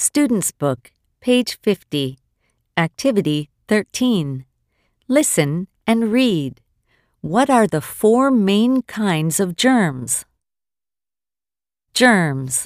Student's Book, page 50, Activity 13. Listen and read. What are the 4 main kinds of germs? Germs.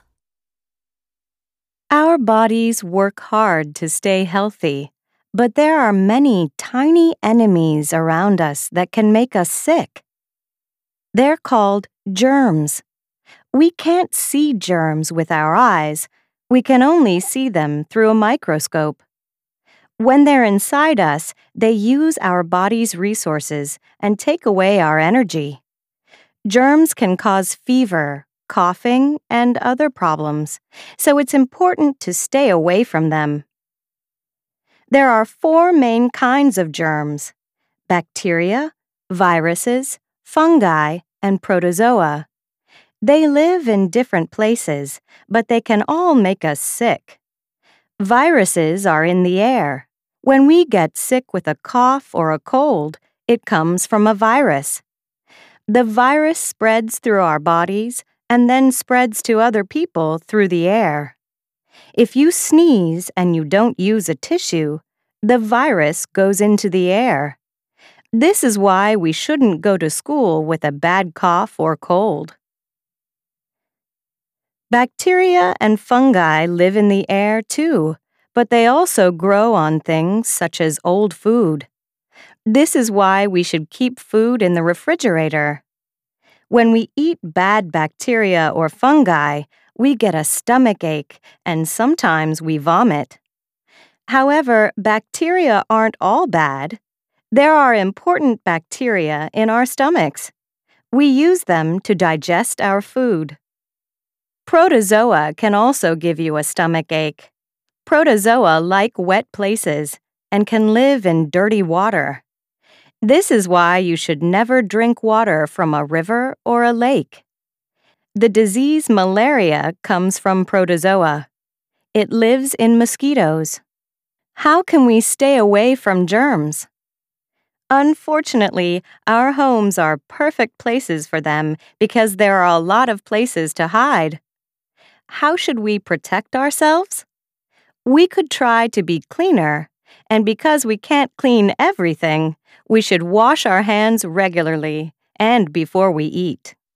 Our bodies work hard to stay healthy, but there are many tiny enemies around us that can make us sick. They're called germs. We can't see germs with our eyes. We can only see them through a microscope. When they're inside us, they use our body's resources and take away our energy. Germs can cause fever, coughing, and other problems, so it's important to stay away from them. There are 4 main kinds of germs: bacteria, viruses, fungi, and protozoa. They live in different places, but they can all make us sick. Viruses are in the air. When we get sick with a cough or a cold, it comes from a virus. The virus spreads through our bodies and then spreads to other people through the air. If you sneeze and you don't use a tissue, the virus goes into the air. This is why we shouldn't go to school with a bad cough or cold. Bacteria and fungi live in the air too, but they also grow on things such as old food. This is why we should keep food in the refrigerator. When we eat bad bacteria or fungi, we get a stomach ache and sometimes we vomit. However, bacteria aren't all bad. There are important bacteria in our stomachs. We use them to digest our food. Protozoa can also give you a stomach ache. Protozoa like wet places and can live in dirty water. This is why you should never drink water from a river or a lake. The disease malaria comes from protozoa. It lives in mosquitoes. How can we stay away from germs? Unfortunately, our homes are perfect places for them because there are a lot of places to hide. How should we protect ourselves? We could try to be cleaner, and because we can't clean everything, we should wash our hands regularly and before we eat.